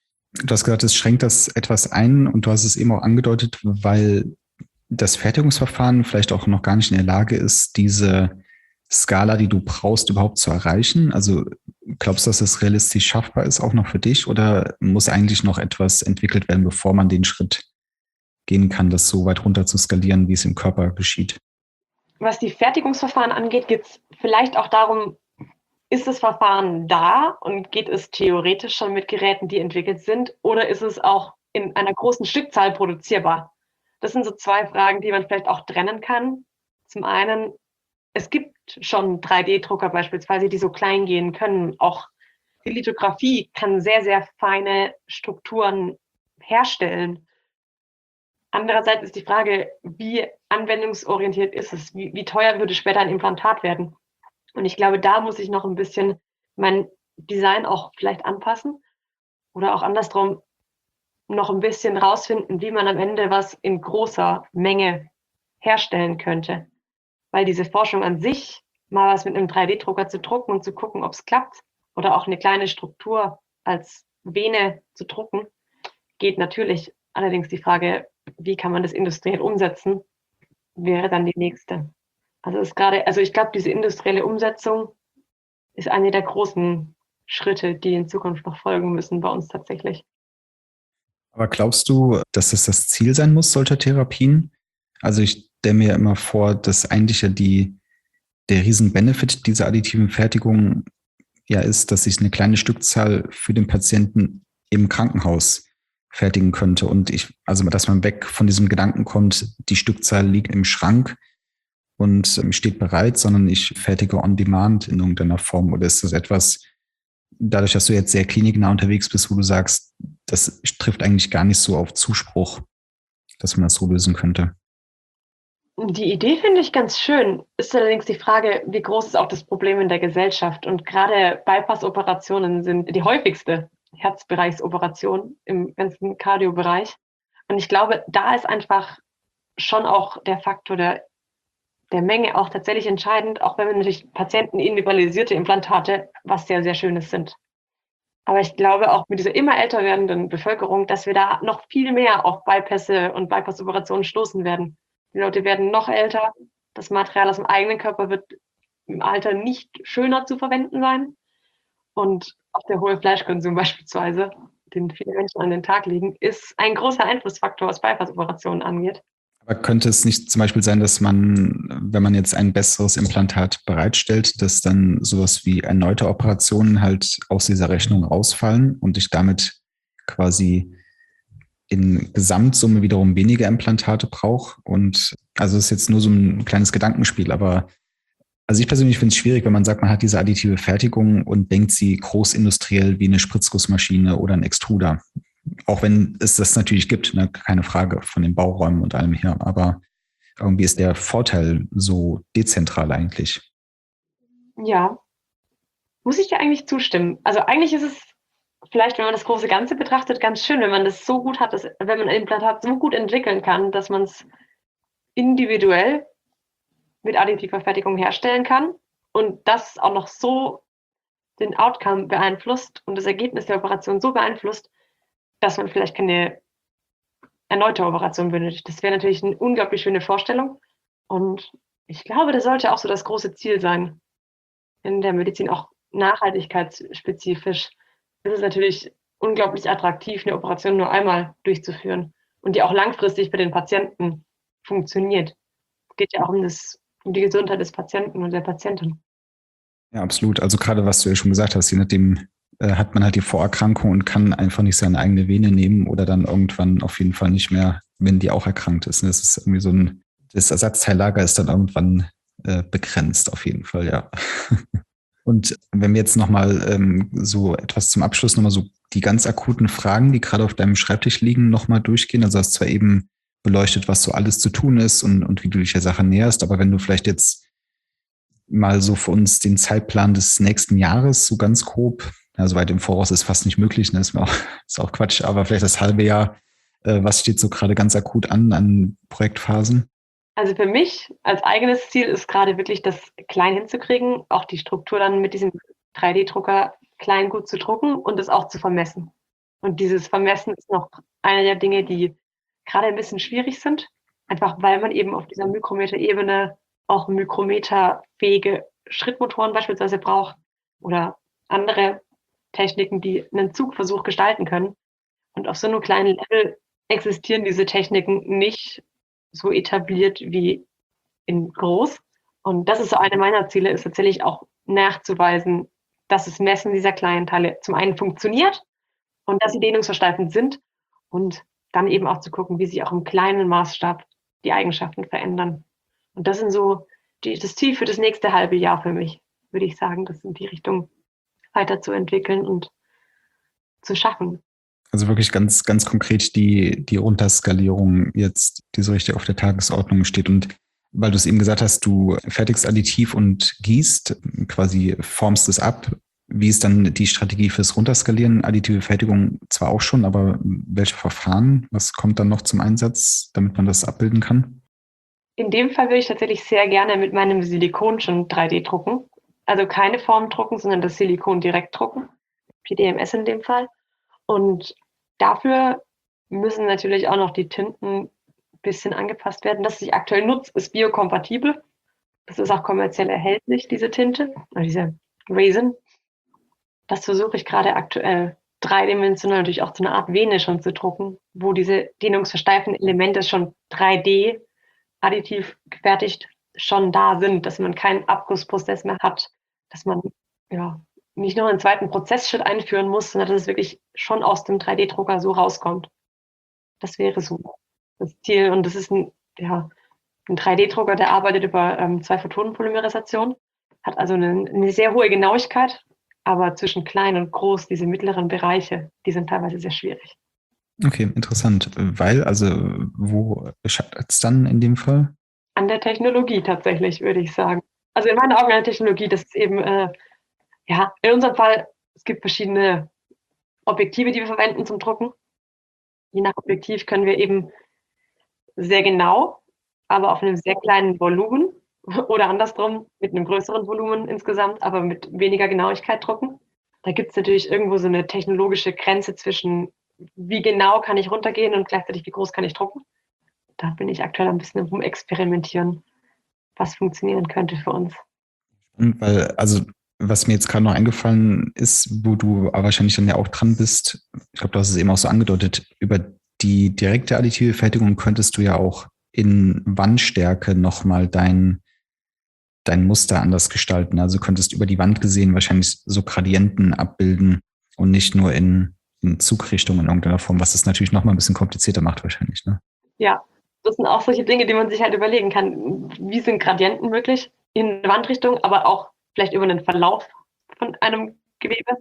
Du hast gesagt, es schränkt das etwas ein und du hast es eben auch angedeutet, weil das Fertigungsverfahren vielleicht auch noch gar nicht in der Lage ist, diese Skala, die du brauchst, überhaupt zu erreichen. Also glaubst du, dass das realistisch schaffbar ist, auch noch für dich, oder muss eigentlich noch etwas entwickelt werden, bevor man den Schritt gehen kann, das so weit runter zu skalieren, wie es im Körper geschieht? Was die Fertigungsverfahren angeht, geht es vielleicht auch darum, ist das Verfahren da und geht es theoretisch schon mit Geräten, die entwickelt sind, oder ist es auch in einer großen Stückzahl produzierbar? Das sind so zwei Fragen, die man vielleicht auch trennen kann. Zum einen, es gibt schon drei D-Drucker beispielsweise, die so klein gehen können. Auch die Lithografie kann sehr, sehr feine Strukturen herstellen. Andererseits ist die Frage, wie anwendungsorientiert ist es? Wie, wie teuer würde später ein Implantat werden? Und ich glaube, da muss ich noch ein bisschen mein Design auch vielleicht anpassen oder auch andersrum noch ein bisschen rausfinden, wie man am Ende was in großer Menge herstellen könnte. Weil diese Forschung an sich, mal was mit einem drei D-Drucker zu drucken und zu gucken, ob es klappt, oder auch eine kleine Struktur als Vene zu drucken, geht natürlich. Allerdings die Frage, wie kann man das industriell umsetzen, wäre dann die nächste. Also ist gerade, also ich glaube, diese industrielle Umsetzung ist eine der großen Schritte, die in Zukunft noch folgen müssen bei uns tatsächlich. Aber glaubst du, dass das das Ziel sein muss, solcher Therapien? Also ich stelle mir immer vor, dass eigentlich ja die, der Riesen-Benefit dieser additiven Fertigung ja ist, dass ich eine kleine Stückzahl für den Patienten im Krankenhaus fertigen könnte. Und ich, also dass man weg von diesem Gedanken kommt, die Stückzahl liegt im Schrank und ähm, steht bereit, sondern ich fertige on demand in irgendeiner Form. Oder ist das etwas, dadurch, dass du jetzt sehr kliniknah unterwegs bist, wo du sagst, das trifft eigentlich gar nicht so auf Zuspruch, dass man das so lösen könnte? Die Idee finde ich ganz schön. Ist allerdings die Frage, wie groß ist auch das Problem in der Gesellschaft? Und gerade Bypass-Operationen sind die häufigste Herzbereichsoperation im ganzen Cardio-Bereich. Und ich glaube, da ist einfach schon auch der Faktor der, der Menge auch tatsächlich entscheidend, auch wenn wir natürlich Patienten individualisierte Implantate, was sehr, sehr Schönes sind. Aber ich glaube auch mit dieser immer älter werdenden Bevölkerung, dass wir da noch viel mehr auf Bypässe und Bypass-Operationen stoßen werden. Die Leute werden noch älter. Das Material aus dem eigenen Körper wird im Alter nicht schöner zu verwenden sein. Und auch der hohe Fleischkonsum beispielsweise, den viele Menschen an den Tag legen, ist ein großer Einflussfaktor, was Bypass-Operationen angeht. Aber könnte es nicht zum Beispiel sein, dass man, wenn man jetzt ein besseres Implantat bereitstellt, dass dann sowas wie erneute Operationen halt aus dieser Rechnung rausfallen und ich damit quasi in Gesamtsumme wiederum weniger Implantate brauche? Und also es ist jetzt nur so ein kleines Gedankenspiel, aber also ich persönlich finde es schwierig, wenn man sagt, man hat diese additive Fertigung und denkt sie großindustriell wie eine Spritzgussmaschine oder ein Extruder. Auch wenn es das natürlich gibt, ne? Keine Frage, von den Bauräumen und allem her. Aber irgendwie ist der Vorteil so dezentral eigentlich. Ja, muss ich dir eigentlich zustimmen. Also eigentlich ist es vielleicht, wenn man das große Ganze betrachtet, ganz schön, wenn man das so gut hat, dass, wenn man ein Implantat so gut entwickeln kann, dass man es individuell mit additiver Fertigung herstellen kann und das auch noch so den Outcome beeinflusst und das Ergebnis der Operation so beeinflusst, dass man vielleicht keine erneute Operation benötigt. Das wäre natürlich eine unglaublich schöne Vorstellung. Und ich glaube, das sollte auch so das große Ziel sein. In der Medizin auch nachhaltigkeitsspezifisch ist es natürlich unglaublich attraktiv, eine Operation nur einmal durchzuführen und die auch langfristig bei den Patienten funktioniert. Es geht ja auch um, das, um die Gesundheit des Patienten und der Patientin. Ja, absolut. Also gerade was du ja schon gesagt hast, je nachdem äh, hat man halt die Vorerkrankung und kann einfach nicht seine eigene Vene nehmen oder dann irgendwann auf jeden Fall nicht mehr, wenn die auch erkrankt ist. Das ist irgendwie so ein, das Ersatzteillager ist dann irgendwann äh, begrenzt, auf jeden Fall, ja. Und wenn wir jetzt nochmal ähm, so etwas zum Abschluss nochmal so die ganz akuten Fragen, die gerade auf deinem Schreibtisch liegen, nochmal durchgehen. Also hast zwar eben beleuchtet, was so alles zu tun ist und, und wie du dich der Sache näherst, aber wenn du vielleicht jetzt mal so für uns den Zeitplan des nächsten Jahres, so ganz grob, also weit im Voraus ist fast nicht möglich, ne? Ist auch, ist auch Quatsch, aber vielleicht das halbe Jahr, äh, was steht so gerade ganz akut an, an Projektphasen? Also für mich als eigenes Ziel ist gerade wirklich das klein hinzukriegen, auch die Struktur dann mit diesem drei D-Drucker klein gut zu drucken und es auch zu vermessen. Und dieses Vermessen ist noch eine der Dinge, die gerade ein bisschen schwierig sind, einfach weil man eben auf dieser Mikrometerebene auch mikrometerfähige Schrittmotoren beispielsweise braucht oder andere Techniken, die einen Zugversuch gestalten können. Und auf so einem kleinen Level existieren diese Techniken nicht so etabliert wie in groß. Und das ist so eine meiner Ziele, ist tatsächlich auch nachzuweisen, dass das Messen dieser kleinen Teile zum einen funktioniert und dass sie dehnungsversteifend sind und dann eben auch zu gucken, wie sich auch im kleinen Maßstab die Eigenschaften verändern. Und das sind so die, das Ziel für das nächste halbe Jahr für mich, würde ich sagen, das in die Richtung weiterzuentwickeln und zu schaffen. Also wirklich ganz, ganz konkret die, die Runterskalierung jetzt, die so richtig auf der Tagesordnung steht. Und weil du es eben gesagt hast, du fertigst additiv und gießt, quasi formst es ab. Wie ist dann die Strategie fürs Runterskalieren? Additive Fertigung zwar auch schon, aber welche Verfahren? Was kommt dann noch zum Einsatz, damit man das abbilden kann? In dem Fall würde ich tatsächlich sehr gerne mit meinem Silikon schon drei D drucken. Also keine Form drucken, sondern das Silikon direkt drucken. P D M S in dem Fall. Und dafür müssen natürlich auch noch die Tinten ein bisschen angepasst werden. Das, was ich aktuell nutze, ist biokompatibel. Das ist auch kommerziell erhältlich, diese Tinte, oder diese Resin. Das versuche ich gerade aktuell dreidimensional natürlich auch zu einer Art Vene schon zu drucken, wo diese dehnungsversteifenden Elemente schon drei D additiv gefertigt schon da sind, dass man keinen Abgussprozess mehr hat, dass man ja nicht noch einen zweiten Prozessschritt einführen muss, sondern dass es wirklich schon aus dem drei D-Drucker so rauskommt. Das wäre so das Ziel. Und das ist ein, ja, ein drei D-Drucker, der arbeitet über ähm, zwei Photonenpolymerisation, hat also eine, eine sehr hohe Genauigkeit, aber zwischen klein und groß, diese mittleren Bereiche, die sind teilweise sehr schwierig. Okay, interessant. Weil, also, wo scheitert es dann in dem Fall? An der Technologie tatsächlich, würde ich sagen. Also in meinen Augen an der Technologie, das ist eben, äh, ja, in unserem Fall, es gibt verschiedene Objektive, die wir verwenden zum Drucken. Je nach Objektiv können wir eben sehr genau, aber auf einem sehr kleinen Volumen oder andersrum mit einem größeren Volumen insgesamt, aber mit weniger Genauigkeit drucken. Da gibt es natürlich irgendwo so eine technologische Grenze zwischen, wie genau kann ich runtergehen und gleichzeitig, wie groß kann ich drucken. Da bin ich aktuell ein bisschen rumexperimentieren, was funktionieren könnte für uns. Und weil, also was mir jetzt gerade noch eingefallen ist, wo du aber wahrscheinlich dann ja auch dran bist, ich glaube, du hast es eben auch so angedeutet, über die direkte additive Fertigung könntest du ja auch in Wandstärke nochmal dein, dein Muster anders gestalten. Also du könntest über die Wand gesehen wahrscheinlich so Gradienten abbilden und nicht nur in, in Zugrichtung in irgendeiner Form, was das natürlich nochmal ein bisschen komplizierter macht wahrscheinlich, ne? Ja, das sind auch solche Dinge, die man sich halt überlegen kann. Wie sind Gradienten möglich in Wandrichtung, aber auch vielleicht über den Verlauf von einem Gewebe?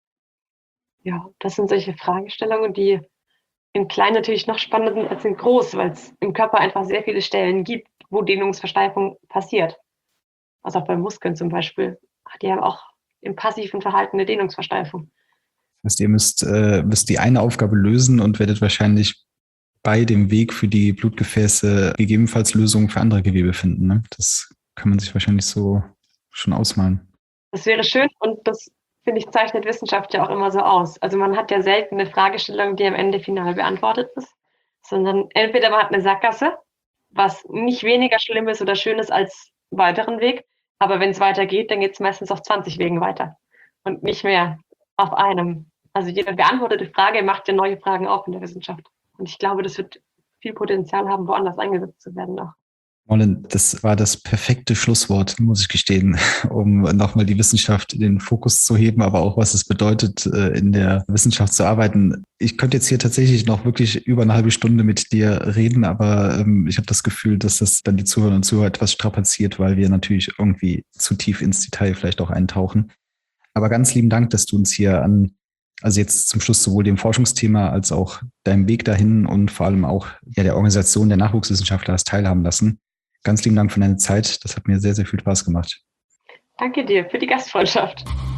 Ja, das sind solche Fragestellungen, die in klein natürlich noch spannender sind als in groß, weil es im Körper einfach sehr viele Stellen gibt, wo Dehnungsversteifung passiert. Also auch bei Muskeln zum Beispiel. Die haben auch im passiven Verhalten eine Dehnungsversteifung. Das heißt, ihr müsst, äh, müsst die eine Aufgabe lösen und werdet wahrscheinlich bei dem Weg für die Blutgefäße gegebenenfalls Lösungen für andere Gewebe finden. Ne? Das kann man sich wahrscheinlich so schon ausmalen. Das wäre schön und das, finde ich, zeichnet Wissenschaft ja auch immer so aus. Also man hat ja selten eine Fragestellung, die am Ende final beantwortet ist, sondern entweder man hat eine Sackgasse, was nicht weniger schlimm ist oder schön ist als weiteren Weg, aber wenn es weitergeht, dann geht es meistens auf zwanzig Wegen weiter und nicht mehr auf einem. Also jede beantwortete Frage macht ja neue Fragen auf in der Wissenschaft. Und ich glaube, das wird viel Potenzial haben, woanders eingesetzt zu werden auch. Mollen, das war das perfekte Schlusswort, muss ich gestehen, um nochmal die Wissenschaft in den Fokus zu heben, aber auch was es bedeutet, in der Wissenschaft zu arbeiten. Ich könnte jetzt hier tatsächlich noch wirklich über eine halbe Stunde mit dir reden, aber ich habe das Gefühl, dass das dann die Zuhörer und Zuhörer etwas strapaziert, weil wir natürlich irgendwie zu tief ins Detail vielleicht auch eintauchen. Aber ganz lieben Dank, dass du uns hier an Also jetzt zum Schluss sowohl dem Forschungsthema als auch deinem Weg dahin und vor allem auch ja, der Organisation der Nachwuchswissenschaftler hast teilhaben lassen. Ganz lieben Dank für deine Zeit. Das hat mir sehr, sehr viel Spaß gemacht. Danke dir für die Gastfreundschaft.